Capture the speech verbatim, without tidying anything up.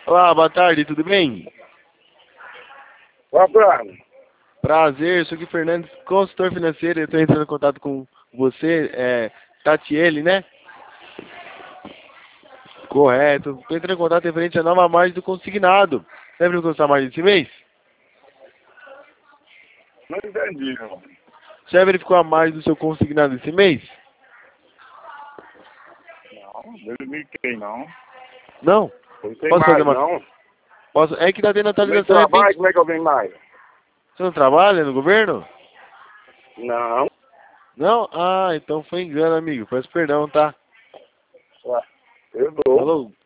Olá, boa tarde, tudo bem? Boa tarde. Prazer, sou aqui Fernandes, consultor financeiro. Eu estou entrando em contato com você, é, Tatiele, né? Correto. Estou entrando em contato referente à nova margem do consignado. Lembra de a margem desse mês? Não entendi, não. Você já verificou a margem do seu consignado esse mês? Não, verifiquei, não. Não? Não tem Posso fazer mais, uma... não. Posso... É que tá tendo Como é que atualização, é bem... trabalha? Como é que eu venho mais? Você não trabalha no governo? Não. Não? Ah, então foi engano, amigo. Peço perdão, tá? Ué, eu dou. Falou.